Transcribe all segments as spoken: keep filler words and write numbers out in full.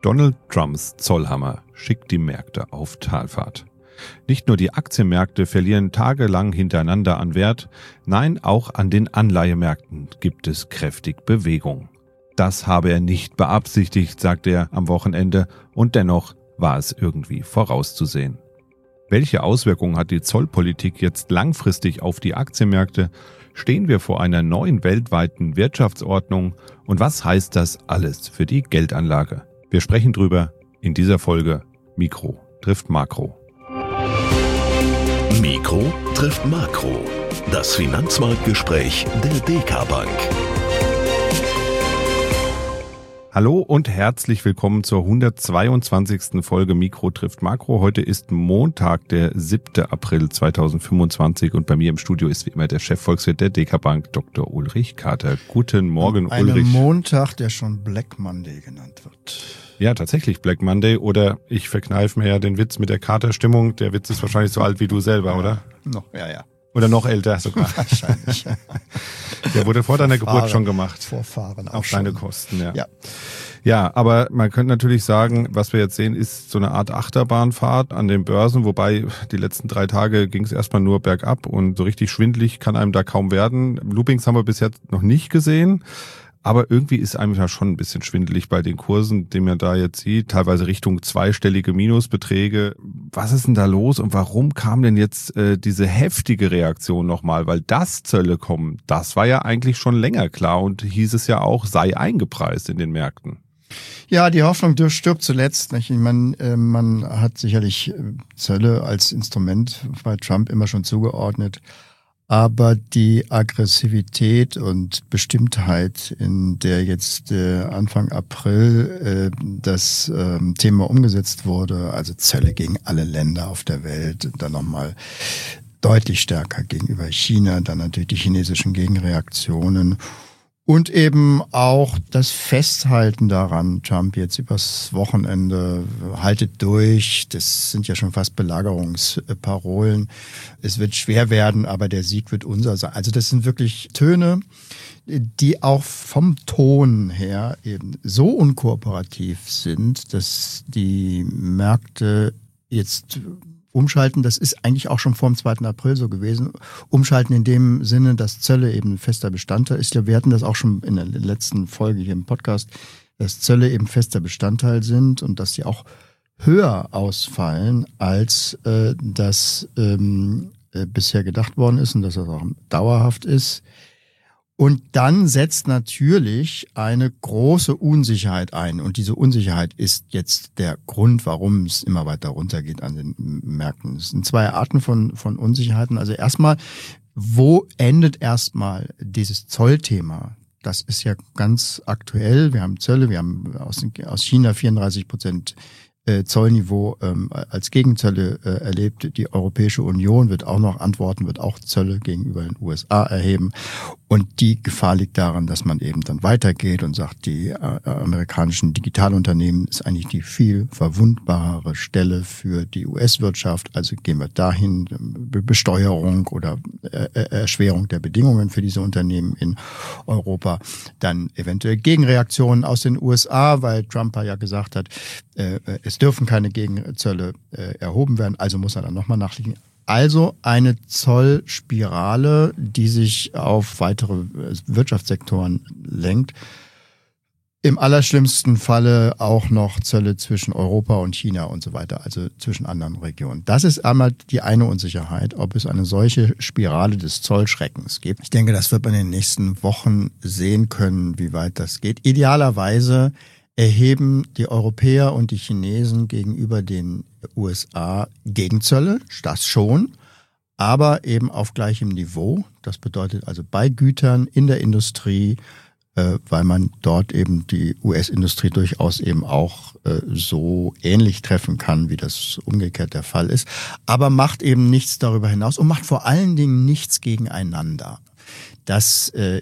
Donald Trumps Zollhammer schickt die Märkte auf Talfahrt. Nicht nur die Aktienmärkte verlieren tagelang hintereinander an Wert, nein, auch an den Anleihemärkten gibt es kräftig Bewegung. Das habe er nicht beabsichtigt, sagt er am Wochenende, und dennoch war es irgendwie vorauszusehen. Welche Auswirkungen hat die Zollpolitik jetzt langfristig auf die Aktienmärkte? Stehen wir vor einer neuen weltweiten Wirtschaftsordnung? Und was heißt das alles für die Geldanlage? Wir sprechen drüber in dieser Folge Mikro trifft Makro. Mikro trifft Makro. Das Finanzmarktgespräch der D K Bank. Hallo und herzlich willkommen zur hundertzweiundzwanzigsten Folge Mikro trifft Makro. Heute ist Montag, der siebter April zweitausendfünfundzwanzig und bei mir im Studio ist wie immer der Chefvolkswirt der D K Bank, Doktor Ulrich Kater. Guten Morgen, Ein Ulrich. Ein Montag, der schon Black Monday genannt wird. Ja, tatsächlich Black Monday, oder ich verkneife mir ja den Witz mit der Katerstimmung. Der Witz ist wahrscheinlich so alt wie du selber, oder? Noch, ja, ja. Oder noch älter sogar. Wahrscheinlich. Der wurde vor deiner Vorfahren, Geburt schon gemacht. Vorfahren auch Auf schon. deine Kosten, ja. ja. Ja, aber man könnte natürlich sagen, was wir jetzt sehen, ist so eine Art Achterbahnfahrt an den Börsen, wobei die letzten drei Tage ging es erstmal nur bergab und so richtig schwindelig kann einem da kaum werden. Loopings haben wir bis jetzt noch nicht gesehen. Aber irgendwie ist einem ja schon ein bisschen schwindelig bei den Kursen, die man da jetzt sieht, teilweise Richtung zweistellige Minusbeträge. Was ist denn da los und warum kam denn jetzt äh, diese heftige Reaktion nochmal? Weil das Zölle kommen, das war ja eigentlich schon länger klar und hieß es ja auch, sei eingepreist in den Märkten. Ja, die Hoffnung stirbt zuletzt. Nicht? Ich meine, äh, man hat sicherlich Zölle als Instrument bei Trump immer schon zugeordnet. Aber die Aggressivität und Bestimmtheit, in der jetzt äh, Anfang April äh, das äh, Thema umgesetzt wurde, also Zölle gegen alle Länder auf der Welt, dann nochmal deutlich stärker gegenüber China, dann natürlich die chinesischen Gegenreaktionen und eben auch das Festhalten daran, Trump jetzt übers Wochenende, haltet durch, das sind ja schon fast Belagerungsparolen. Es wird schwer werden, aber der Sieg wird unser sein. Also das sind wirklich Töne, die auch vom Ton her eben so unkooperativ sind, dass die Märkte jetzt umschalten, das ist eigentlich auch schon vor dem zweiten April so gewesen. Umschalten in dem Sinne, dass Zölle eben ein fester Bestandteil ist. Ja, wir hatten das auch schon in der letzten Folge hier im Podcast, dass Zölle eben fester Bestandteil sind und dass sie auch höher ausfallen, als äh, das ähm, äh, bisher gedacht worden ist und dass das auch dauerhaft ist. Und dann setzt natürlich eine große Unsicherheit ein. Und diese Unsicherheit ist jetzt der Grund, warum es immer weiter runtergeht an den Märkten. Es sind zwei Arten von, von Unsicherheiten. Also erstmal, wo endet erstmal dieses Zollthema? Das ist ja ganz aktuell. Wir haben Zölle, wir haben aus, aus China vierunddreißig Prozent Zollniveau ähm, als Gegenzölle äh, erlebt. Die Europäische Union wird auch noch antworten, wird auch Zölle gegenüber den U S A erheben. Und die Gefahr liegt daran, dass man eben dann weitergeht und sagt, die äh, amerikanischen Digitalunternehmen ist eigentlich die viel verwundbarere Stelle für die U S-Wirtschaft. Also gehen wir dahin, Be- Besteuerung oder äh, Erschwerung der Bedingungen für diese Unternehmen in Europa. Dann eventuell Gegenreaktionen aus den U S A, weil Trump ja gesagt hat, äh, es dürfen keine Gegenzölle äh, erhoben werden, also muss er dann nochmal nachlegen. Also eine Zollspirale, die sich auf weitere Wirtschaftssektoren lenkt. Im allerschlimmsten Falle auch noch Zölle zwischen Europa und China und so weiter, also zwischen anderen Regionen. Das ist einmal die eine Unsicherheit, ob es eine solche Spirale des Zollschreckens gibt. Ich denke, das wird man in den nächsten Wochen sehen können, wie weit das geht. Idealerweise erheben die Europäer und die Chinesen gegenüber den U S A Gegenzölle, das schon, aber eben auf gleichem Niveau. Das bedeutet also bei Gütern in der Industrie, äh, weil man dort eben die U S-Industrie durchaus eben auch äh, so ähnlich treffen kann, wie das umgekehrt der Fall ist, aber macht eben nichts darüber hinaus und macht vor allen Dingen nichts gegeneinander. dass äh,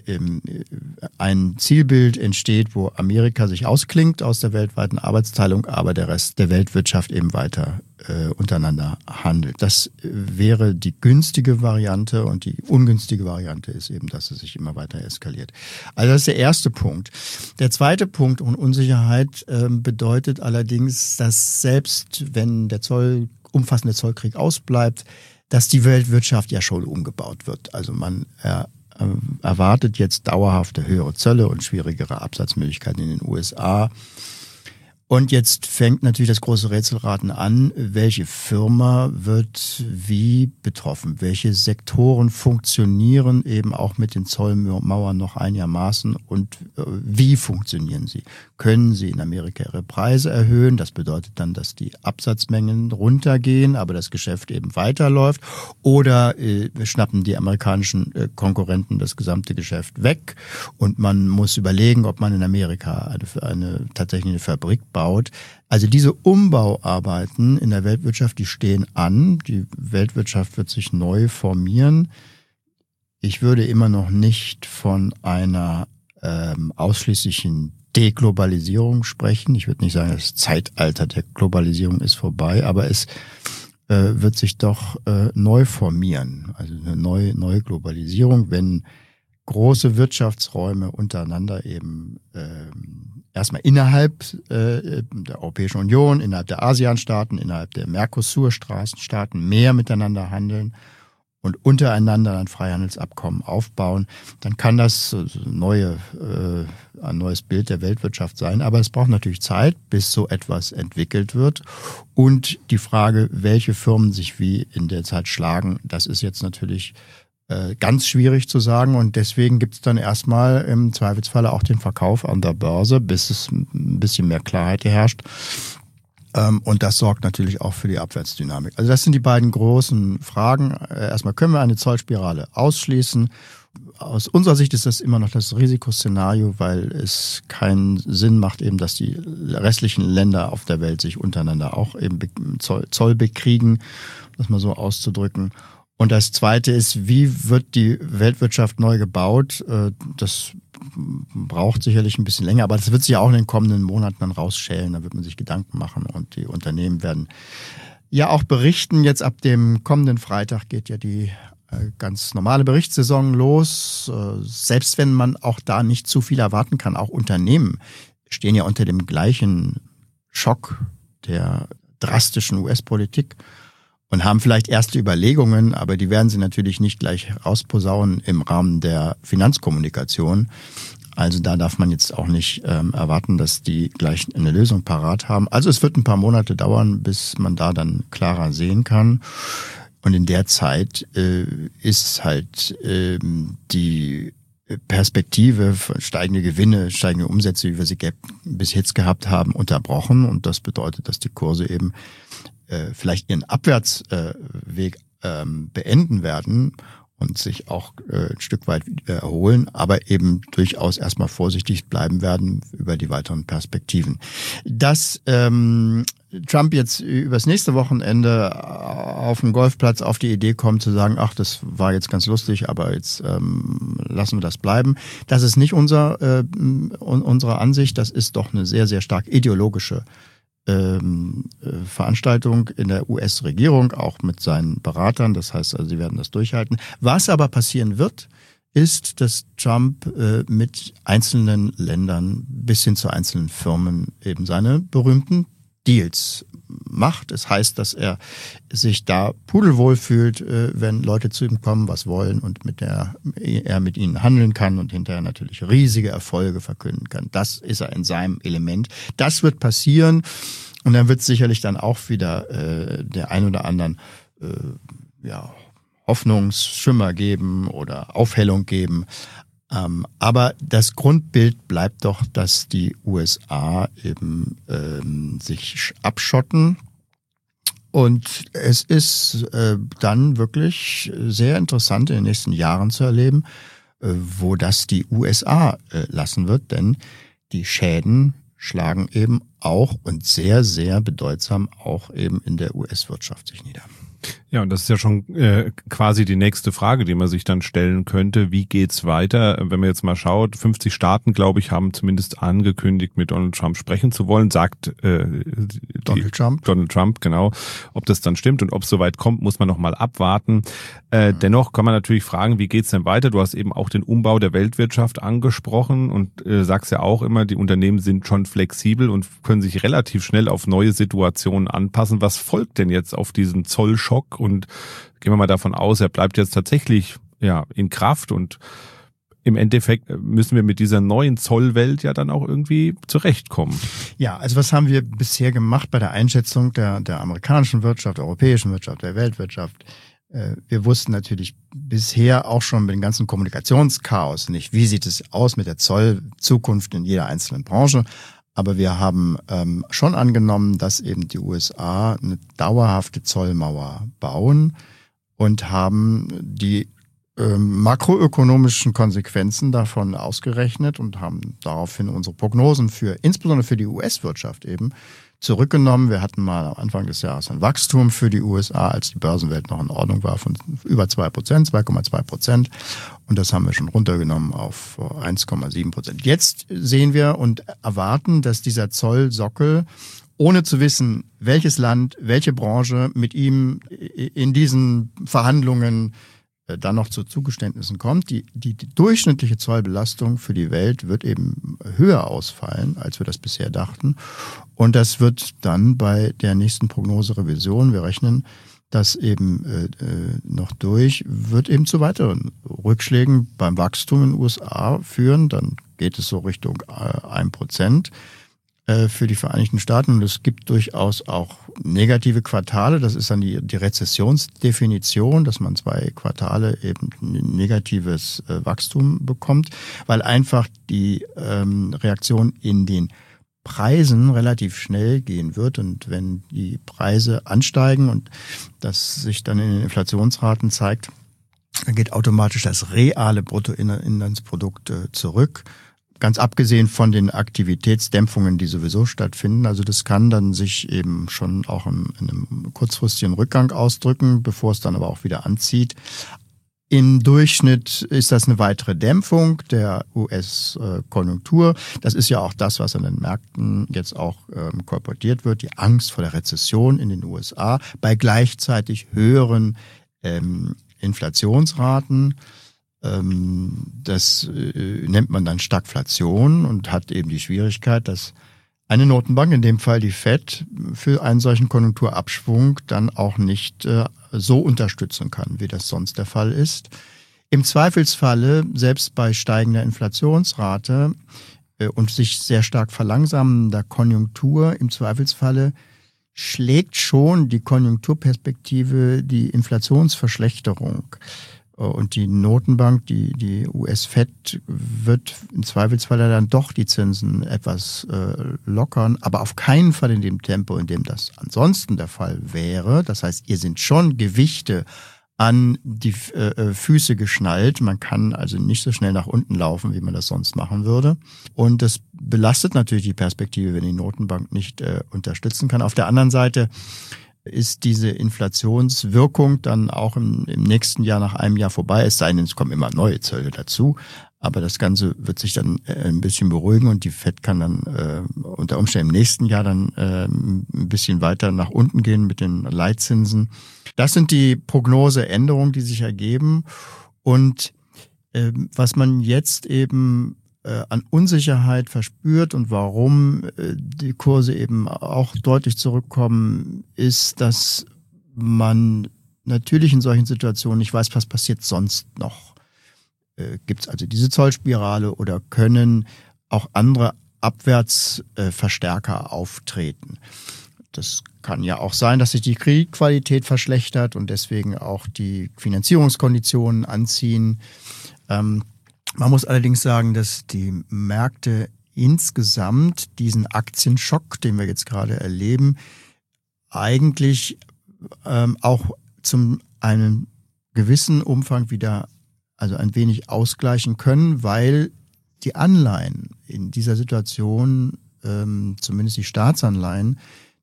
ein Zielbild entsteht, wo Amerika sich ausklingt aus der weltweiten Arbeitsteilung, aber der Rest der Weltwirtschaft eben weiter äh, untereinander handelt. Das wäre die günstige Variante und die ungünstige Variante ist eben, dass es sich immer weiter eskaliert. Also das ist der erste Punkt. Der zweite Punkt und Unsicherheit äh, bedeutet allerdings, dass selbst wenn der Zoll, umfassende Zollkrieg ausbleibt, dass die Weltwirtschaft ja schon umgebaut wird. Also man äh, erwartet jetzt dauerhafte höhere Zölle und schwierigere Absatzmöglichkeiten in den U S A. Und jetzt fängt natürlich das große Rätselraten an, welche Firma wird wie betroffen, welche Sektoren funktionieren eben auch mit den Zollmauern noch einigermaßen und wie funktionieren sie? Können sie in Amerika ihre Preise erhöhen? Das bedeutet dann, dass die Absatzmengen runtergehen, aber das Geschäft eben weiterläuft. Oder äh, schnappen die amerikanischen äh, Konkurrenten das gesamte Geschäft weg und man muss überlegen, ob man in Amerika eine, eine tatsächlich eine Fabrik baut. Also diese Umbauarbeiten in der Weltwirtschaft, die stehen an. Die Weltwirtschaft wird sich neu formieren. Ich würde immer noch nicht von einer ähm, ausschließlichen Deglobalisierung sprechen. Ich würde nicht sagen, das Zeitalter der Globalisierung ist vorbei, aber es äh, wird sich doch äh, neu formieren. Also eine neue, neue Globalisierung, wenn große Wirtschaftsräume untereinander eben äh, erstmal innerhalb äh, der Europäischen Union, innerhalb der ASEAN-Staaten, innerhalb der Mercosur-Straßenstaaten mehr miteinander handeln und untereinander ein Freihandelsabkommen aufbauen, dann kann das neue, äh, ein neues Bild der Weltwirtschaft sein. Aber es braucht natürlich Zeit, bis so etwas entwickelt wird. Und die Frage, welche Firmen sich wie in der Zeit schlagen, das ist jetzt natürlich äh, ganz schwierig zu sagen. Und deswegen gibt es dann erstmal im Zweifelsfalle auch den Verkauf an der Börse, bis es ein bisschen mehr Klarheit herrscht. Und das sorgt natürlich auch für die Abwärtsdynamik. Also das sind die beiden großen Fragen. Erstmal, können wir eine Zollspirale ausschließen? Aus unserer Sicht ist das immer noch das Risikoszenario, weil es keinen Sinn macht, eben, dass die restlichen Länder auf der Welt sich untereinander auch eben Zoll, Zoll bekriegen, das mal so auszudrücken. Und das Zweite ist, wie wird die Weltwirtschaft neu gebaut? Das braucht sicherlich ein bisschen länger, aber das wird sich ja auch in den kommenden Monaten dann rausschälen. Da wird man sich Gedanken machen und die Unternehmen werden ja auch berichten. Jetzt ab dem kommenden Freitag geht ja die ganz normale Berichtssaison los. Selbst wenn man auch da nicht zu viel erwarten kann, auch Unternehmen stehen ja unter dem gleichen Schock der drastischen U S-Politik. Und haben vielleicht erste Überlegungen, aber die werden sie natürlich nicht gleich rausposaunen im Rahmen der Finanzkommunikation. Also da darf man jetzt auch nicht ähm, erwarten, dass die gleich eine Lösung parat haben. Also es wird ein paar Monate dauern, bis man da dann klarer sehen kann. Und in der Zeit äh, ist halt äh, die Perspektive für steigende Gewinne, steigende Umsätze, wie wir sie bis jetzt gehabt haben, unterbrochen. Und das bedeutet, dass die Kurse eben vielleicht ihren Abwärtsweg beenden werden und sich auch ein Stück weit erholen, aber eben durchaus erstmal vorsichtig bleiben werden über die weiteren Perspektiven. Dass ähm, Trump jetzt übers nächste Wochenende auf dem Golfplatz auf die Idee kommt zu sagen, ach, das war jetzt ganz lustig, aber jetzt ähm, lassen wir das bleiben. Das ist nicht unser, äh, unsere Ansicht, das ist doch eine sehr, sehr stark ideologische Ähm, äh, Veranstaltung in der U S-Regierung, auch mit seinen Beratern. Das heißt, also sie werden das durchhalten. Was aber passieren wird, ist, dass Trump äh, mit einzelnen Ländern bis hin zu einzelnen Firmen eben seine berühmten Deals macht. Es heißt, dass er sich da pudelwohl fühlt, äh, wenn Leute zu ihm kommen, was wollen und mit der er mit ihnen handeln kann und hinterher natürlich riesige Erfolge verkünden kann. Das ist er in seinem Element. Das wird passieren und dann wird es sicherlich dann auch wieder äh, der ein oder anderen äh, ja, Hoffnungsschimmer geben oder Aufhellung geben. Ähm, aber das Grundbild bleibt doch, dass die U S A eben ähm, sich abschotten. Und es ist äh, dann wirklich sehr interessant in den nächsten Jahren zu erleben, äh, wo das die U S A äh, lassen wird. Denn die Schäden schlagen eben auch und sehr, sehr bedeutsam auch eben in der U S-Wirtschaft sich nieder. Ja, und das ist ja schon äh, quasi die nächste Frage, die man sich dann stellen könnte. Wie geht's weiter? Wenn man jetzt mal schaut, fünfzig Staaten, glaube ich, haben zumindest angekündigt, mit Donald Trump sprechen zu wollen, sagt äh, die, Donald Trump. Donald Trump, genau. Ob das dann stimmt und ob es soweit kommt, muss man noch mal abwarten. Äh, mhm. Dennoch kann man natürlich fragen, wie geht's denn weiter? Du hast eben auch den Umbau der Weltwirtschaft angesprochen und äh, sagst ja auch immer, die Unternehmen sind schon flexibel und können sich relativ schnell auf neue Situationen anpassen. Was folgt denn jetzt auf diesen Zollschock? Und gehen wir mal davon aus, er bleibt jetzt tatsächlich ja in Kraft und im Endeffekt müssen wir mit dieser neuen Zollwelt ja dann auch irgendwie zurechtkommen. Ja, also was haben wir bisher gemacht bei der Einschätzung der, der amerikanischen Wirtschaft, der europäischen Wirtschaft, der Weltwirtschaft? Wir wussten natürlich bisher auch schon mit dem ganzen Kommunikationschaos nicht, wie sieht es aus mit der Zollzukunft in jeder einzelnen Branche. Aber wir haben ähm, schon angenommen, dass eben die U S A eine dauerhafte Zollmauer bauen und haben die ähm, makroökonomischen Konsequenzen davon ausgerechnet und haben daraufhin unsere Prognosen für, insbesondere für die U S-Wirtschaft eben, zurückgenommen. Wir hatten mal am Anfang des Jahres ein Wachstum für die U S A, als die Börsenwelt noch in Ordnung war, von über zwei Prozent, zwei Komma zwei Prozent. Und das haben wir schon runtergenommen auf eins Komma sieben Prozent. Jetzt sehen wir und erwarten, dass dieser Zollsockel, ohne zu wissen, welches Land, welche Branche mit ihm in diesen Verhandlungen dann noch zu Zugeständnissen kommt, die, die, die durchschnittliche Zollbelastung für die Welt wird eben höher ausfallen, als wir das bisher dachten. Und das wird dann bei der nächsten Prognoserevision, wir rechnen das eben äh, noch durch, wird eben zu weiteren Rückschlägen beim Wachstum in den U S A führen. Dann geht es so Richtung äh, ein Prozent. Für die Vereinigten Staaten. Und es gibt durchaus auch negative Quartale. Das ist dann die, die Rezessionsdefinition, dass man zwei Quartale eben negatives äh, Wachstum bekommt, weil einfach die ähm, Reaktion in den Preisen relativ schnell gehen wird. Und wenn die Preise ansteigen und das sich dann in den Inflationsraten zeigt, dann geht automatisch das reale Bruttoinlandsprodukt äh, zurück. Ganz abgesehen von den Aktivitätsdämpfungen, die sowieso stattfinden. Also das kann dann sich eben schon auch in, in einem kurzfristigen Rückgang ausdrücken, bevor es dann aber auch wieder anzieht. Im Durchschnitt ist das eine weitere Dämpfung der U S-Konjunktur. Das ist ja auch das, was an den Märkten jetzt auch ähm, kolportiert wird, die Angst vor der Rezession in den U S A bei gleichzeitig höheren ähm, Inflationsraten. Das nennt man dann Stagflation und hat eben die Schwierigkeit, dass eine Notenbank, in dem Fall die Fed, für einen solchen Konjunkturabschwung dann auch nicht so unterstützen kann, wie das sonst der Fall ist. Im Zweifelsfalle, selbst bei steigender Inflationsrate und sich sehr stark verlangsamender Konjunktur, im Zweifelsfalle schlägt schon die Konjunkturperspektive die Inflationsverschlechterung. Und die Notenbank, die, die U S-Fed, wird im Zweifelsfall dann doch die Zinsen etwas äh, lockern, aber auf keinen Fall in dem Tempo, in dem das ansonsten der Fall wäre. Das heißt, ihr sind schon Gewichte an die äh, Füße geschnallt. Man kann also nicht so schnell nach unten laufen, wie man das sonst machen würde. Und das belastet natürlich die Perspektive, wenn die Notenbank nicht äh, unterstützen kann. Auf der anderen Seite ist diese Inflationswirkung dann auch im, im nächsten Jahr nach einem Jahr vorbei, es sei denn, es kommen immer neue Zölle dazu. Aber das Ganze wird sich dann äh, ein bisschen beruhigen und die Fed kann dann äh, unter Umständen im nächsten Jahr dann äh, ein bisschen weiter nach unten gehen mit den Leitzinsen. Das sind die Prognoseänderungen, die sich ergeben. Und äh, was man jetzt eben an Unsicherheit verspürt und warum die Kurse eben auch deutlich zurückkommen, ist, dass man natürlich in solchen Situationen nicht weiß, was passiert sonst noch. Gibt es also diese Zollspirale oder können auch andere Abwärtsverstärker auftreten? Das kann ja auch sein, dass sich die Kreditqualität verschlechtert und deswegen auch die Finanzierungskonditionen anziehen. Man muss allerdings sagen, dass die Märkte insgesamt diesen Aktienschock, den wir jetzt gerade erleben, eigentlich ähm, auch zum einem gewissen Umfang wieder, also ein wenig ausgleichen können, weil die Anleihen in dieser Situation, ähm, zumindest die Staatsanleihen,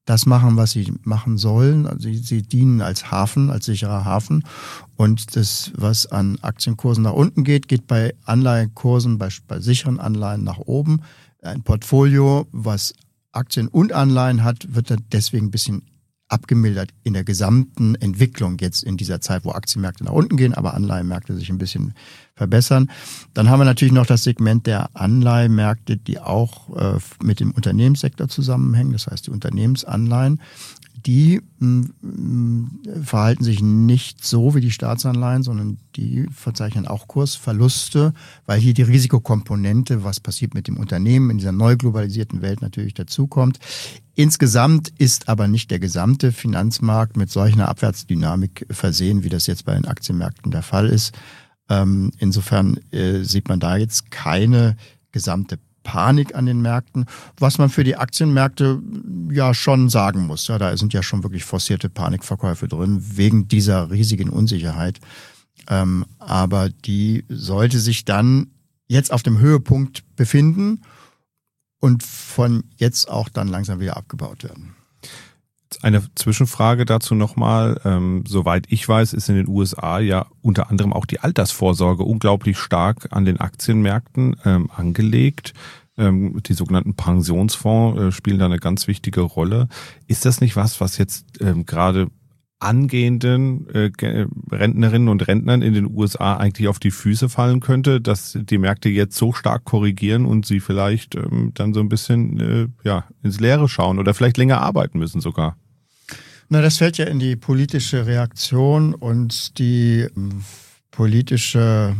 das machen, was sie machen sollen. Also sie, sie dienen als Hafen, als sicherer Hafen. Und das, was an Aktienkursen nach unten geht, geht bei Anleihenkursen, bei, bei sicheren Anleihen nach oben. Ein Portfolio, was Aktien und Anleihen hat, wird dann deswegen ein bisschen abgemildert in der gesamten Entwicklung jetzt in dieser Zeit, wo Aktienmärkte nach unten gehen, aber Anleihenmärkte sich ein bisschen verbessern. Dann haben wir natürlich noch das Segment der Anleihenmärkte, die auch äh, mit dem Unternehmenssektor zusammenhängen, das heißt die Unternehmensanleihen. Die mh, verhalten sich nicht so wie die Staatsanleihen, sondern die verzeichnen auch Kursverluste, weil hier die Risikokomponente, was passiert mit dem Unternehmen in dieser neu globalisierten Welt, natürlich dazukommt. Insgesamt ist aber nicht der gesamte Finanzmarkt mit solch einer Abwärtsdynamik versehen, wie das jetzt bei den Aktienmärkten der Fall ist. Ähm, insofern äh, sieht man da jetzt keine gesamte Panik an den Märkten, was man für die Aktienmärkte ja schon sagen muss. Ja, da sind ja schon wirklich forcierte Panikverkäufe drin, wegen dieser riesigen Unsicherheit. Ähm, aber die sollte sich dann jetzt auf dem Höhepunkt befinden und von jetzt auch dann langsam wieder abgebaut werden. Eine Zwischenfrage dazu nochmal. Ähm, soweit ich weiß, ist in den U S A ja unter anderem auch die Altersvorsorge unglaublich stark an den Aktienmärkten ähm, angelegt. Ähm, die sogenannten Pensionsfonds äh, spielen da eine ganz wichtige Rolle. Ist das nicht was, was jetzt ähm, gerade angehenden äh, Rentnerinnen und Rentnern in den U S A eigentlich auf die Füße fallen könnte, dass die Märkte jetzt so stark korrigieren und sie vielleicht ähm, dann so ein bisschen äh, ja ins Leere schauen oder vielleicht länger arbeiten müssen sogar? Na, das fällt ja in die politische Reaktion und die politische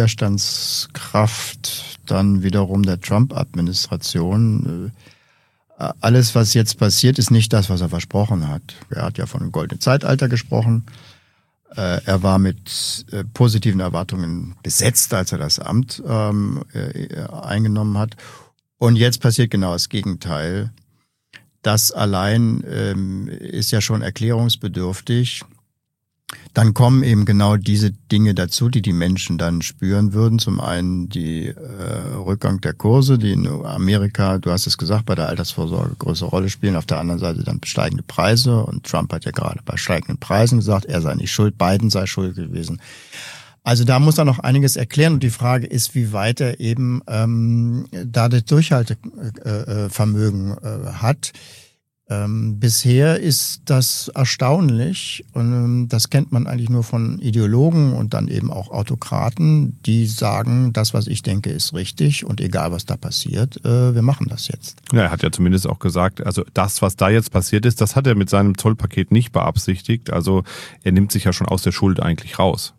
Widerstandskraft dann wiederum der Trump-Administration. Alles, was jetzt passiert, ist nicht das, was er versprochen hat. Er hat ja von einem goldenen Zeitalter gesprochen. Er war mit positiven Erwartungen besetzt, als er das Amt ähm, eingenommen hat. Und jetzt passiert genau das Gegenteil. Das allein ähm, ist ja schon erklärungsbedürftig. Dann kommen eben genau diese Dinge dazu, die die Menschen dann spüren würden. Zum einen die äh, Rückgang der Kurse, die in Amerika, du hast es gesagt, bei der Altersvorsorge größere Rolle spielen. Auf der anderen Seite dann steigende Preise. Und Trump hat ja gerade bei steigenden Preisen gesagt, er sei nicht schuld, Biden sei schuld gewesen. Also da muss er noch einiges erklären. Und die Frage ist, wie weit er eben ähm, da das Durchhaltevermögen äh, hat. Ähm, bisher ist das erstaunlich und ähm, das kennt man eigentlich nur von Ideologen und dann eben auch Autokraten, die sagen, das, was ich denke, ist richtig und egal, was da passiert, äh, wir machen das jetzt. Ja, er hat ja zumindest auch gesagt, also das, was da jetzt passiert ist, das hat er mit seinem Zollpaket nicht beabsichtigt. Also er nimmt sich ja schon aus der Schuld eigentlich raus.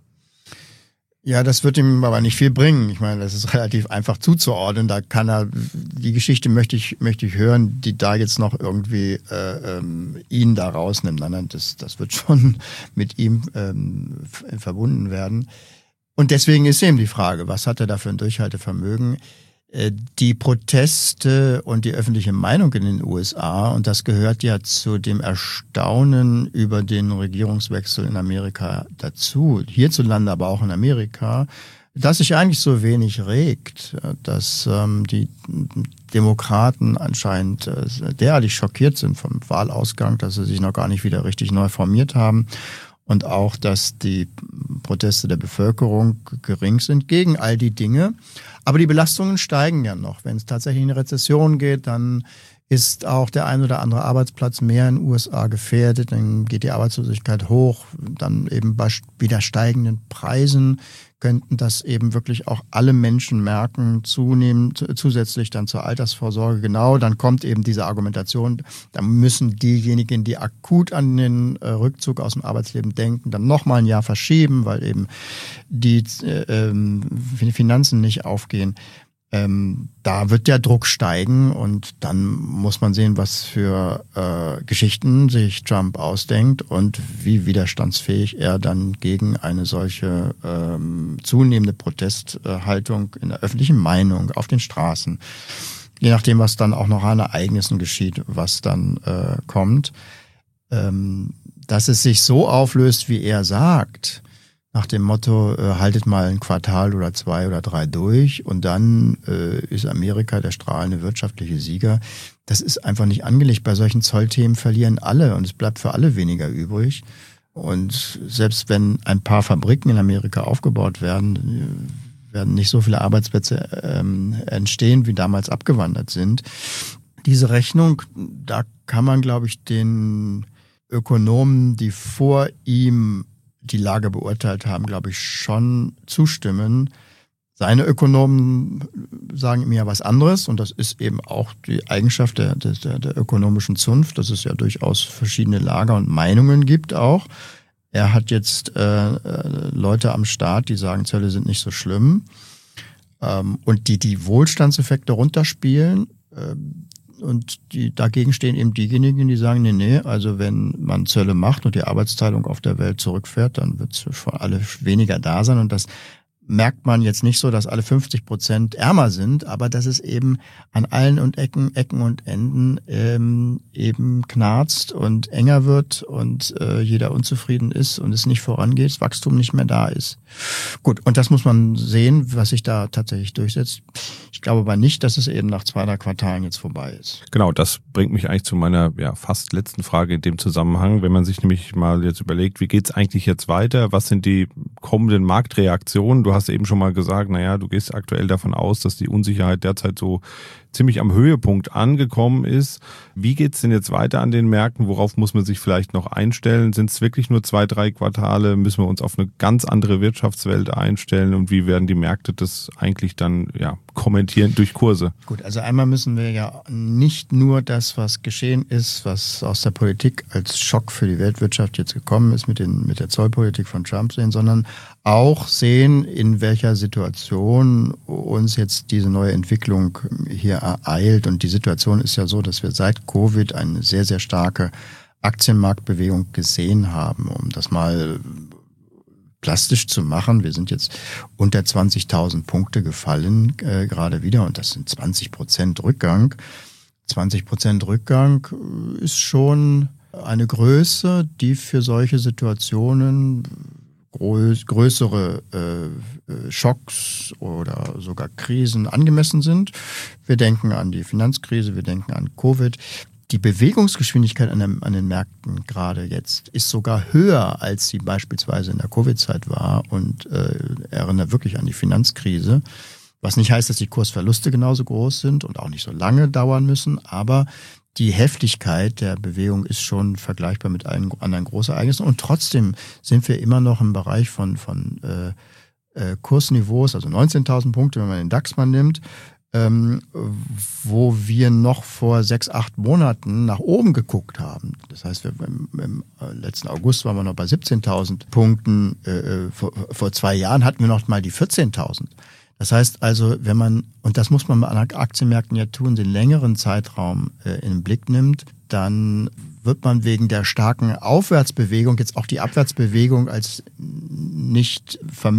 Ja, das wird ihm aber nicht viel bringen. Ich meine, das ist relativ einfach zuzuordnen. Da kann er, die Geschichte möchte ich, möchte ich hören, die da jetzt noch irgendwie äh, ähm, ihn da rausnimmt. Nein, nein, das, das wird schon mit ihm ähm, verbunden werden. Und deswegen ist eben die Frage, was hat er da für ein Durchhaltevermögen? Die Proteste und die öffentliche Meinung in den U S A, und das gehört ja zu dem Erstaunen über den Regierungswechsel in Amerika dazu, hierzulande, aber auch in Amerika, dass sich eigentlich so wenig regt, dass ähm, die Demokraten anscheinend äh, derartig schockiert sind vom Wahlausgang, dass sie sich noch gar nicht wieder richtig neu formiert haben. Und auch, dass die Proteste der Bevölkerung gering sind gegen all die Dinge. Aber die Belastungen steigen ja noch. Wenn es tatsächlich in eine Rezession geht, dann ist auch der ein oder andere Arbeitsplatz mehr in den U S A gefährdet. Dann geht die Arbeitslosigkeit hoch. Dann eben bei wieder steigenden Preisen könnten das eben wirklich auch alle Menschen merken, zunehmend zusätzlich dann zur Altersvorsorge. Genau, dann kommt eben diese Argumentation, da müssen diejenigen, die akut an den Rückzug aus dem Arbeitsleben denken, dann nochmal ein Jahr verschieben, weil eben die äh, Finanzen nicht aufgehen. Ähm, da wird der Druck steigen und dann muss man sehen, was für äh, Geschichten sich Trump ausdenkt und wie widerstandsfähig er dann gegen eine solche ähm, zunehmende Protesthaltung in der öffentlichen Meinung auf den Straßen, je nachdem, was dann auch noch an Ereignissen geschieht, was dann äh, kommt, ähm, dass es sich so auflöst, wie er sagt, nach dem Motto, äh, haltet mal ein Quartal oder zwei oder drei durch und dann äh, ist Amerika der strahlende wirtschaftliche Sieger. Das ist einfach nicht angelegt. Bei solchen Zollthemen verlieren alle und es bleibt für alle weniger übrig. Und selbst wenn ein paar Fabriken in Amerika aufgebaut werden, werden nicht so viele Arbeitsplätze ähm, entstehen, wie damals abgewandert sind. Diese Rechnung, da kann man, glaube ich, den Ökonomen, die vor ihm die Lage beurteilt haben, glaube ich, schon zustimmen. Seine Ökonomen sagen ihm ja was anderes und das ist eben auch die Eigenschaft der, der, der ökonomischen Zunft, dass es ja durchaus verschiedene Lager und Meinungen gibt auch. Er hat jetzt äh, Leute am Start, die sagen, Zölle sind nicht so schlimm ähm, und die die Wohlstandseffekte runterspielen. Äh, Und die, dagegen stehen eben diejenigen, die sagen, nee, nee, also wenn man Zölle macht und die Arbeitsteilung auf der Welt zurückfährt, dann wird es für alle weniger da sein. Und das merkt man jetzt nicht so, dass alle fünfzig Prozent ärmer sind, aber dass es eben an allen und Ecken, Ecken und Enden ähm, eben knarzt und enger wird und äh, jeder unzufrieden ist und es nicht vorangeht, das Wachstum nicht mehr da ist. Gut, und das muss man sehen, was sich da tatsächlich durchsetzt. Ich glaube aber nicht, dass es eben nach zwei, drei Quartalen jetzt vorbei ist. Genau, das bringt mich eigentlich zu meiner ja fast letzten Frage in dem Zusammenhang. Wenn man sich nämlich mal jetzt überlegt, wie geht's eigentlich jetzt weiter? Was sind die kommenden Marktreaktionen? Du hast eben schon mal gesagt, naja, du gehst aktuell davon aus, dass die Unsicherheit derzeit so ziemlich am Höhepunkt angekommen ist. Wie geht's denn jetzt weiter an den Märkten? Worauf muss man sich vielleicht noch einstellen? Sind es wirklich nur zwei, drei Quartale? Müssen wir uns auf eine ganz andere Wirtschaftswelt einstellen? Und wie werden die Märkte das eigentlich dann ja kommentieren durch Kurse? Gut, also einmal müssen wir ja nicht nur das, was geschehen ist, was aus der Politik als Schock für die Weltwirtschaft jetzt gekommen ist mit den mit der Zollpolitik von Trump sehen, sondern auch sehen, in welcher Situation uns jetzt diese neue Entwicklung hier ereilt. Und die Situation ist ja so, dass wir seit Covid eine sehr, sehr starke Aktienmarktbewegung gesehen haben. Um das mal plastisch zu machen, wir sind jetzt unter zwanzigtausend Punkte gefallen, äh, gerade wieder. Und das sind zwanzig Prozent Rückgang. zwanzig Prozent Rückgang ist schon eine Größe, die für solche Situationen größere äh, Schocks oder sogar Krisen angemessen sind. Wir denken an die Finanzkrise, wir denken an Covid. Die Bewegungsgeschwindigkeit an, dem, an den Märkten gerade jetzt ist sogar höher, als sie beispielsweise in der Covid-Zeit war und äh, erinnert wirklich an die Finanzkrise. Was nicht heißt, dass die Kursverluste genauso groß sind und auch nicht so lange dauern müssen, aber die Heftigkeit der Bewegung ist schon vergleichbar mit allen anderen Großereignissen und trotzdem sind wir immer noch im Bereich von von äh, äh, Kursniveaus, also neunzehntausend Punkte, wenn man den DAX mal nimmt, ähm, wo wir noch vor sechs, acht Monaten nach oben geguckt haben. Das heißt, wir, im, im letzten August waren wir noch bei siebzehntausend Punkten, äh, vor, vor zwei Jahren hatten wir noch mal die vierzehntausend. Das heißt also, wenn man, und das muss man an Aktienmärkten ja tun, den längeren Zeitraum äh, in den Blick nimmt, dann wird man wegen der starken Aufwärtsbewegung, jetzt auch die Abwärtsbewegung als nicht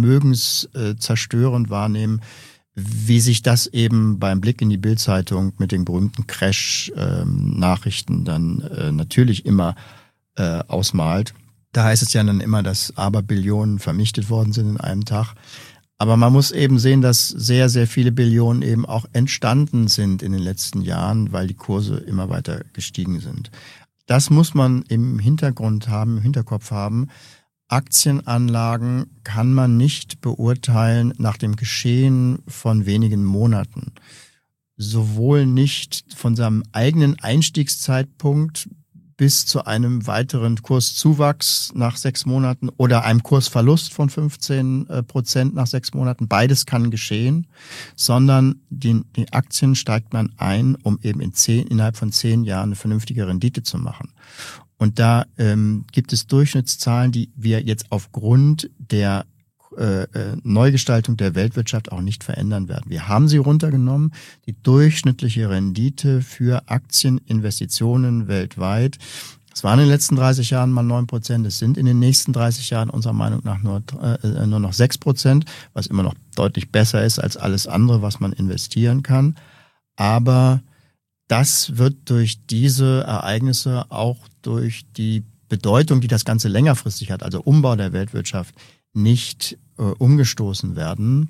vermögenszerstörend wahrnehmen, wie sich das eben beim Blick in die Bild-Zeitung mit den berühmten Crash-Nachrichten ähm, dann äh, natürlich immer äh, ausmalt. Da heißt es ja dann immer, dass Aberbillionen vernichtet worden sind in einem Tag. Aber man muss eben sehen, dass sehr, sehr viele Billionen eben auch entstanden sind in den letzten Jahren, weil die Kurse immer weiter gestiegen sind. Das muss man im Hintergrund haben, im Hinterkopf haben. Aktienanlagen kann man nicht beurteilen nach dem Geschehen von wenigen Monaten. Sowohl nicht von seinem eigenen Einstiegszeitpunkt bis zu einem weiteren Kurszuwachs nach sechs Monaten oder einem Kursverlust von fünfzehn Prozent nach sechs Monaten. Beides kann geschehen, sondern die, die Aktien steigt man ein, um eben in zehn, innerhalb von zehn Jahren eine vernünftige Rendite zu machen. Und da ähm, gibt es Durchschnittszahlen, die wir jetzt aufgrund der äh, Neugestaltung der Weltwirtschaft auch nicht verändern werden. Wir haben sie runtergenommen. Die durchschnittliche Rendite für Aktieninvestitionen weltweit, es waren in den letzten dreißig Jahren mal neun Prozent, es sind in den nächsten dreißig Jahren unserer Meinung nach nur, äh, nur noch sechs Prozent, was immer noch deutlich besser ist als alles andere, was man investieren kann. Aber das wird durch diese Ereignisse, auch durch die Bedeutung, die das Ganze längerfristig hat, also Umbau der Weltwirtschaft, nicht äh, umgestoßen werden.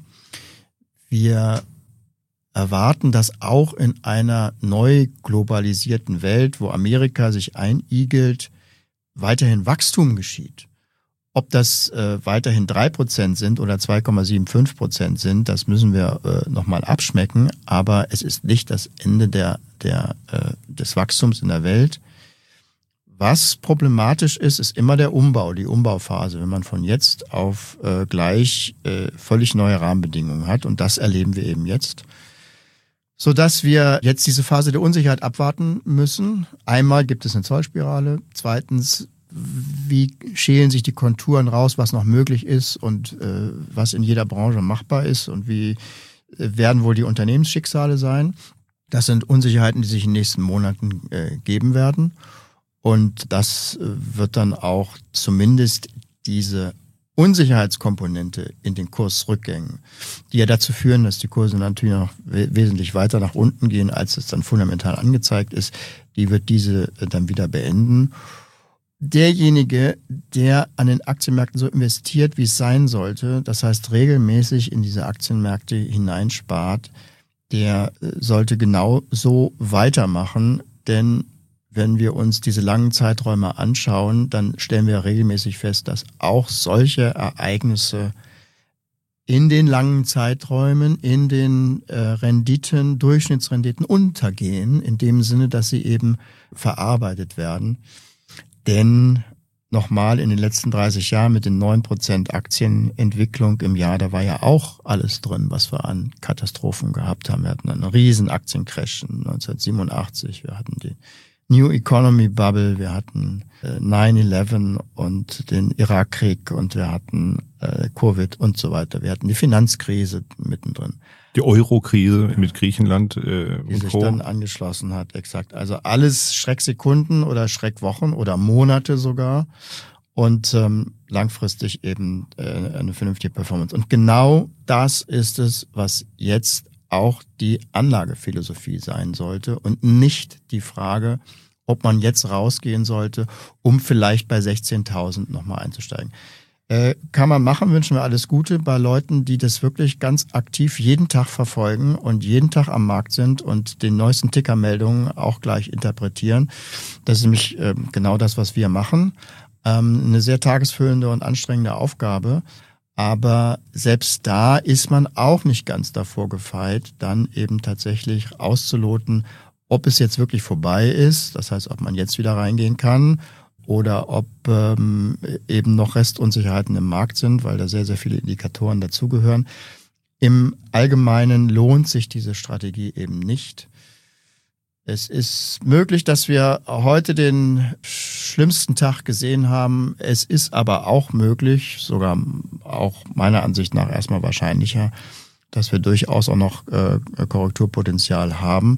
Wir erwarten, dass auch in einer neu globalisierten Welt, wo Amerika sich einigelt, weiterhin Wachstum geschieht. Ob das äh, weiterhin drei Prozent sind oder zwei Komma fünfundsiebzig Prozent sind, das müssen wir äh, nochmal abschmecken. Aber es ist nicht das Ende der, der, äh, des Wachstums in der Welt. Was problematisch ist, ist immer der Umbau, die Umbauphase, wenn man von jetzt auf äh, gleich äh, völlig neue Rahmenbedingungen hat. Und das erleben wir eben jetzt. Sodass wir jetzt diese Phase der Unsicherheit abwarten müssen. Einmal gibt es eine Zollspirale. Zweitens, wie schälen sich die Konturen raus, was noch möglich ist und äh, was in jeder Branche machbar ist und wie äh, werden wohl die Unternehmensschicksale sein. Das sind Unsicherheiten, die sich in den nächsten Monaten äh, geben werden. Und das äh, wird dann auch zumindest diese Unsicherheitskomponente in den Kursrückgängen, die ja dazu führen, dass die Kurse natürlich noch we- wesentlich weiter nach unten gehen, als es dann fundamental angezeigt ist, die wird diese äh, dann wieder beenden. Derjenige, der an den Aktienmärkten so investiert, wie es sein sollte, das heißt regelmäßig in diese Aktienmärkte hineinspart, der äh, sollte genau so weitermachen, denn wenn wir uns diese langen Zeiträume anschauen, dann stellen wir regelmäßig fest, dass auch solche Ereignisse in den langen Zeiträumen, in den äh, Renditen, Durchschnittsrenditen untergehen, in dem Sinne, dass sie eben verarbeitet werden. Denn nochmal, in den letzten dreißig Jahren mit den neun Prozent Aktienentwicklung im Jahr, da war ja auch alles drin, was wir an Katastrophen gehabt haben. Wir hatten einen riesen Aktiencrash neunzehnhundertsiebenundachtzig, wir hatten die New Economy Bubble, wir hatten äh, neun elf und den Irakkrieg und wir hatten äh, Covid und so weiter. Wir hatten die Finanzkrise mittendrin. Die Euro-Krise mit Griechenland äh, die und sich Co. dann angeschlossen hat, exakt. Also alles Schrecksekunden oder Schreckwochen oder Monate sogar und ähm, langfristig eben äh, eine vernünftige Performance. Und genau das ist es, was jetzt auch die Anlagephilosophie sein sollte und nicht die Frage, ob man jetzt rausgehen sollte, um vielleicht bei sechzehntausend nochmal einzusteigen. Äh, kann man machen, wünschen wir alles Gute bei Leuten, die das wirklich ganz aktiv jeden Tag verfolgen und jeden Tag am Markt sind und den neuesten Tickermeldungen auch gleich interpretieren. Das ist nämlich äh, genau das, was wir machen. Ähm, eine sehr tagesfüllende und anstrengende Aufgabe. Aber selbst da ist man auch nicht ganz davor gefeit, dann eben tatsächlich auszuloten, ob es jetzt wirklich vorbei ist, das heißt, ob man jetzt wieder reingehen kann oder ob ähm, eben noch Restunsicherheiten im Markt sind, weil da sehr, sehr viele Indikatoren dazugehören. Im Allgemeinen lohnt sich diese Strategie eben nicht. Es ist möglich, dass wir heute den schlimmsten Tag gesehen haben. Es ist aber auch möglich, sogar auch meiner Ansicht nach erstmal wahrscheinlicher, dass wir durchaus auch noch äh, Korrekturpotenzial haben,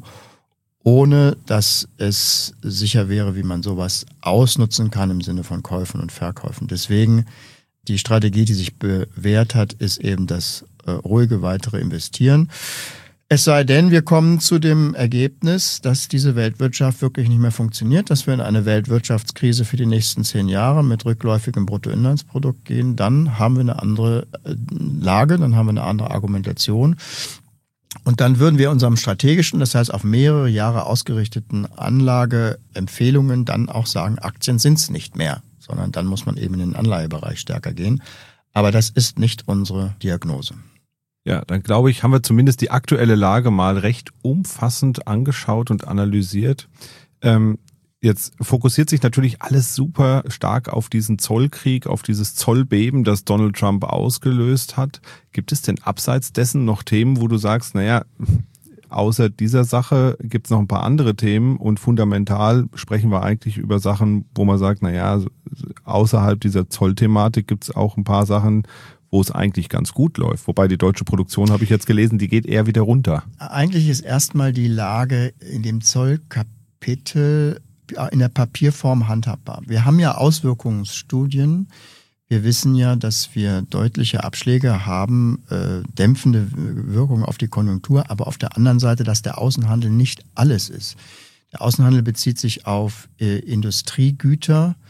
ohne dass es sicher wäre, wie man sowas ausnutzen kann im Sinne von Käufen und Verkäufen. Deswegen die Strategie, die sich bewährt hat, ist eben das äh, ruhige weitere Investieren. Es sei denn, wir kommen zu dem Ergebnis, dass diese Weltwirtschaft wirklich nicht mehr funktioniert, dass wir in eine Weltwirtschaftskrise für die nächsten zehn Jahre mit rückläufigem Bruttoinlandsprodukt gehen, dann haben wir eine andere Lage, dann haben wir eine andere Argumentation. Und dann würden wir unserem strategischen, das heißt auf mehrere Jahre ausgerichteten Anlageempfehlungen dann auch sagen, Aktien sind es nicht mehr, sondern dann muss man eben in den Anleihebereich stärker gehen. Aber das ist nicht unsere Diagnose. Ja, dann glaube ich, haben wir zumindest die aktuelle Lage mal recht umfassend angeschaut und analysiert. Ähm, jetzt fokussiert sich natürlich alles super stark auf diesen Zollkrieg, auf dieses Zollbeben, das Donald Trump ausgelöst hat. Gibt es denn abseits dessen noch Themen, wo du sagst, naja, außer dieser Sache gibt es noch ein paar andere Themen und fundamental sprechen wir eigentlich über Sachen, wo man sagt, naja, außerhalb dieser Zollthematik gibt es auch ein paar Sachen, wo es eigentlich ganz gut läuft. Wobei die deutsche Produktion, habe ich jetzt gelesen, die geht eher wieder runter. Eigentlich ist erstmal die Lage in dem Zollkapitel in der Papierform handhabbar. Wir haben ja Auswirkungsstudien. Wir wissen ja, dass wir deutliche Abschläge haben, äh, dämpfende Wirkung auf die Konjunktur, aber auf der anderen Seite, dass der Außenhandel nicht alles ist. Der Außenhandel bezieht sich auf äh, Industriegüter,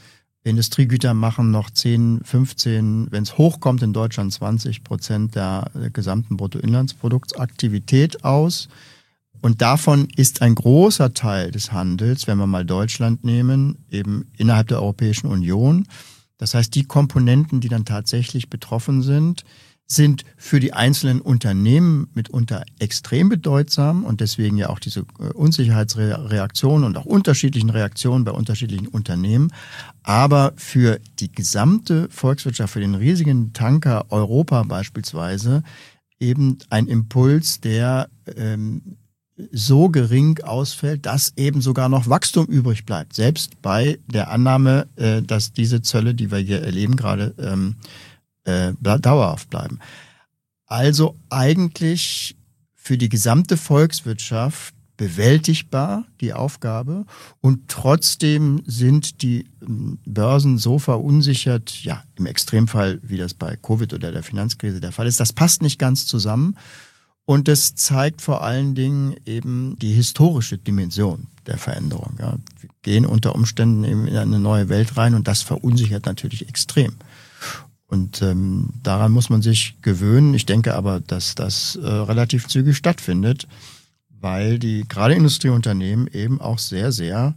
Industriegüter machen noch zehn, fünfzehn, wenn es hochkommt in Deutschland zwanzig Prozent der gesamten Bruttoinlandsproduktaktivität aus. Und davon ist ein großer Teil des Handels, wenn wir mal Deutschland nehmen, eben innerhalb der Europäischen Union. Das heißt, die Komponenten, die dann tatsächlich betroffen sind, sind für die einzelnen Unternehmen mitunter extrem bedeutsam und deswegen ja auch diese Unsicherheitsreaktionen und auch unterschiedlichen Reaktionen bei unterschiedlichen Unternehmen. Aber für die gesamte Volkswirtschaft, für den riesigen Tanker Europa beispielsweise, eben ein Impuls, der ähm, so gering ausfällt, dass eben sogar noch Wachstum übrig bleibt. Selbst bei der Annahme, äh, dass diese Zölle, die wir hier erleben, gerade ähm, äh, dauerhaft bleiben. Also eigentlich für die gesamte Volkswirtschaft bewältigbar, die Aufgabe. Und trotzdem sind die Börsen so verunsichert, ja, im Extremfall, wie das bei Covid oder der Finanzkrise der Fall ist. Das passt nicht ganz zusammen. Und das zeigt vor allen Dingen eben die historische Dimension der Veränderung. Ja. Wir gehen unter Umständen eben in eine neue Welt rein und das verunsichert natürlich extrem. Und ähm, daran muss man sich gewöhnen. Ich denke aber, dass das äh, relativ zügig stattfindet, weil die gerade Industrieunternehmen eben auch sehr, sehr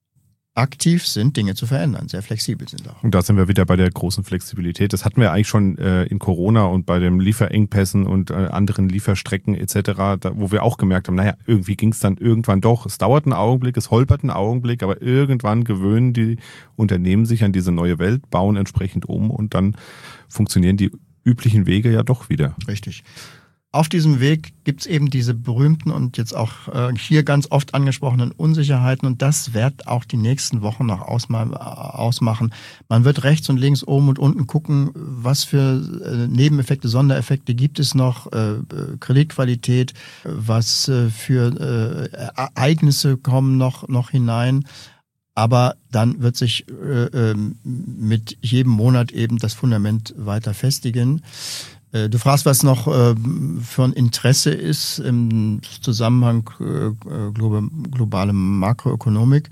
aktiv sind, Dinge zu verändern, sehr flexibel sind auch. Und da sind wir wieder bei der großen Flexibilität. Das hatten wir eigentlich schon äh, in Corona und bei den Lieferengpässen und äh, anderen Lieferstrecken et cetera, da, wo wir auch gemerkt haben, naja, irgendwie ging es dann irgendwann doch. Es dauert einen Augenblick, es holpert einen Augenblick, aber irgendwann gewöhnen die Unternehmen sich an diese neue Welt, bauen entsprechend um und dann funktionieren die üblichen Wege ja doch wieder. Richtig. Auf diesem Weg gibt's eben diese berühmten und jetzt auch äh, hier ganz oft angesprochenen Unsicherheiten und das wird auch die nächsten Wochen noch ausma- ausmachen. Man wird rechts und links, oben und unten gucken, was für äh, Nebeneffekte, Sondereffekte gibt es noch, äh, Kreditqualität, was äh, für äh, Ereignisse kommen noch, noch hinein. Aber dann wird sich äh, mit jedem Monat eben das Fundament weiter festigen. Du fragst, was noch äh, für ein Interesse ist im Zusammenhang äh, globale Makroökonomik.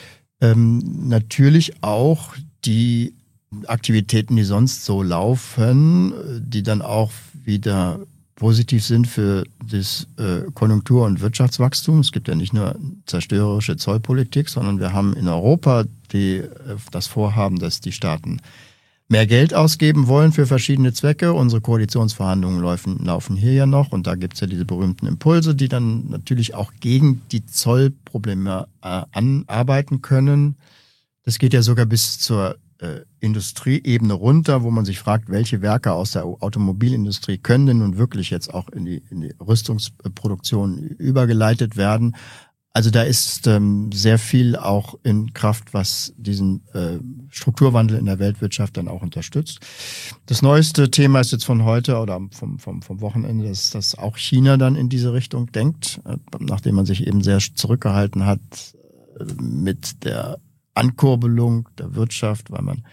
Ähm, natürlich auch die Aktivitäten, die sonst so laufen, die dann auch wieder positiv sind für das äh, Konjunktur- und Wirtschaftswachstum. Es gibt ja nicht nur zerstörerische Zollpolitik, sondern wir haben in Europa die, äh, das Vorhaben, dass die Staaten mehr Geld ausgeben wollen für verschiedene Zwecke. Unsere Koalitionsverhandlungen laufen, laufen hier ja noch und da gibt's ja diese berühmten Impulse, die dann natürlich auch gegen die Zollprobleme äh, anarbeiten können. Das geht ja sogar bis zur äh, Industrieebene runter, wo man sich fragt, welche Werke aus der Automobilindustrie können denn nun wirklich jetzt auch in die, in die Rüstungsproduktion übergeleitet werden. Also da ist ähm, sehr viel auch in Kraft, was diesen äh, Strukturwandel in der Weltwirtschaft dann auch unterstützt. Das neueste Thema ist jetzt von heute oder vom, vom, vom Wochenende, dass, dass auch China dann in diese Richtung denkt, äh, nachdem man sich eben sehr zurückgehalten hat äh, mit der Ankurbelung der Wirtschaft, weil man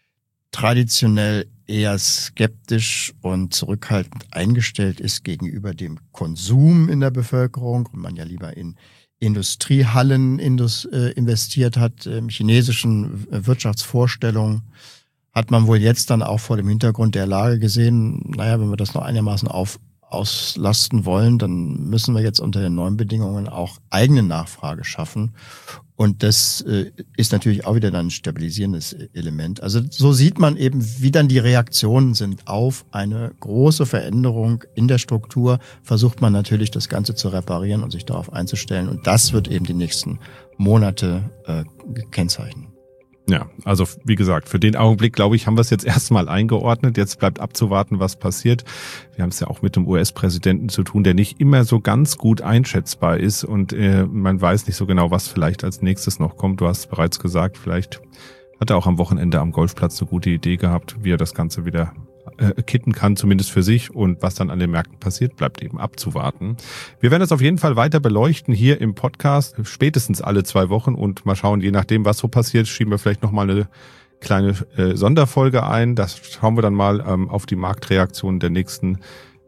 traditionell eher skeptisch und zurückhaltend eingestellt ist gegenüber dem Konsum in der Bevölkerung und man ja lieber in Industriehallen indus, äh, investiert hat, im chinesischen Wirtschaftsvorstellungen, hat man wohl jetzt dann auch vor dem Hintergrund der Lage gesehen, naja, wenn wir das noch einigermaßen auf, auslasten wollen, dann müssen wir jetzt unter den neuen Bedingungen auch eigene Nachfrage schaffen. Und das äh, ist natürlich auch wieder dann ein stabilisierendes Element. Also so sieht man eben, wie dann die Reaktionen sind auf eine große Veränderung in der Struktur. Versucht man natürlich, das Ganze zu reparieren und sich darauf einzustellen. Und das wird eben die nächsten Monate äh, kennzeichnen. Ja, also wie gesagt, für den Augenblick, glaube ich, haben wir es jetzt erstmal eingeordnet. Jetzt bleibt abzuwarten, was passiert. Wir haben es ja auch mit dem U S-Präsidenten zu tun, der nicht immer so ganz gut einschätzbar ist und äh, man weiß nicht so genau, was vielleicht als nächstes noch kommt. Du hast bereits gesagt, vielleicht hat er auch am Wochenende am Golfplatz eine gute Idee gehabt, wie er das Ganze wieder äh, kitten kann, zumindest für sich. Und was dann an den Märkten passiert, bleibt eben abzuwarten. Wir werden es auf jeden Fall weiter beleuchten hier im Podcast, spätestens alle zwei Wochen und mal schauen, je nachdem, was so passiert, schieben wir vielleicht nochmal eine kleine äh, Sonderfolge ein. Das schauen wir dann mal ähm, auf die Marktreaktionen der nächsten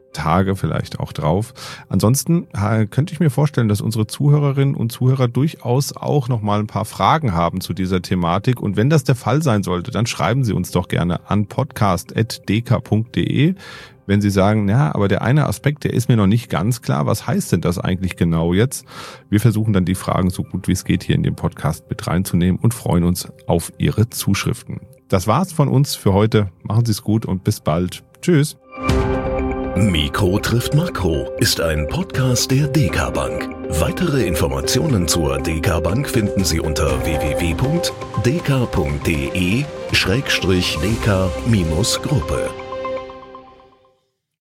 Tage vielleicht auch drauf. Ansonsten äh, könnte ich mir vorstellen, dass unsere Zuhörerinnen und Zuhörer durchaus auch noch mal ein paar Fragen haben zu dieser Thematik. Und wenn das der Fall sein sollte, dann schreiben Sie uns doch gerne an podcast at d k punkt d e. Wenn Sie sagen, ja, aber der eine Aspekt, der ist mir noch nicht ganz klar. Was heißt denn das eigentlich genau jetzt? Wir versuchen dann die Fragen so gut wie es geht hier in den Podcast mit reinzunehmen und freuen uns auf Ihre Zuschriften. Das war's von uns für heute. Machen Sie es gut und bis bald. Tschüss. Mikro trifft Makro ist ein Podcast der D K Bank. Weitere Informationen zur D K Bank finden Sie unter w w w punkt d k punkt d e schrägstrich d k Gruppe.